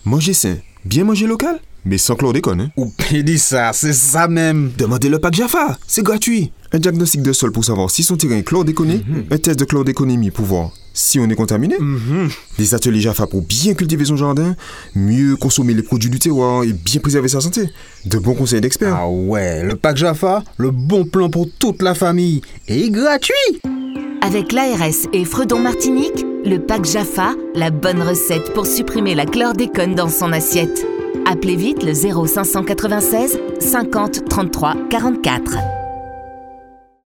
Manger sain, bien manger local, mais sans chlordécone. Hein? Ou dit ça, c'est ça même. Demandez le pack Jaffa, c'est gratuit. Un diagnostic de sol pour savoir si son terrain est chlordéconé, un test de chlordéconémie pour voir si on est contaminé, des ateliers Jaffa pour bien cultiver son jardin, mieux consommer les produits du terroir et bien préserver sa santé. De bons conseils d'experts. Ah ouais, le pack Jaffa, le bon plan pour toute la famille. Et gratuit. Avec l'ARS et Fredon Martinique, le pack Jaffa, la bonne recette pour supprimer la chlordécone dans son assiette. Appelez vite le 0596 50 33 44.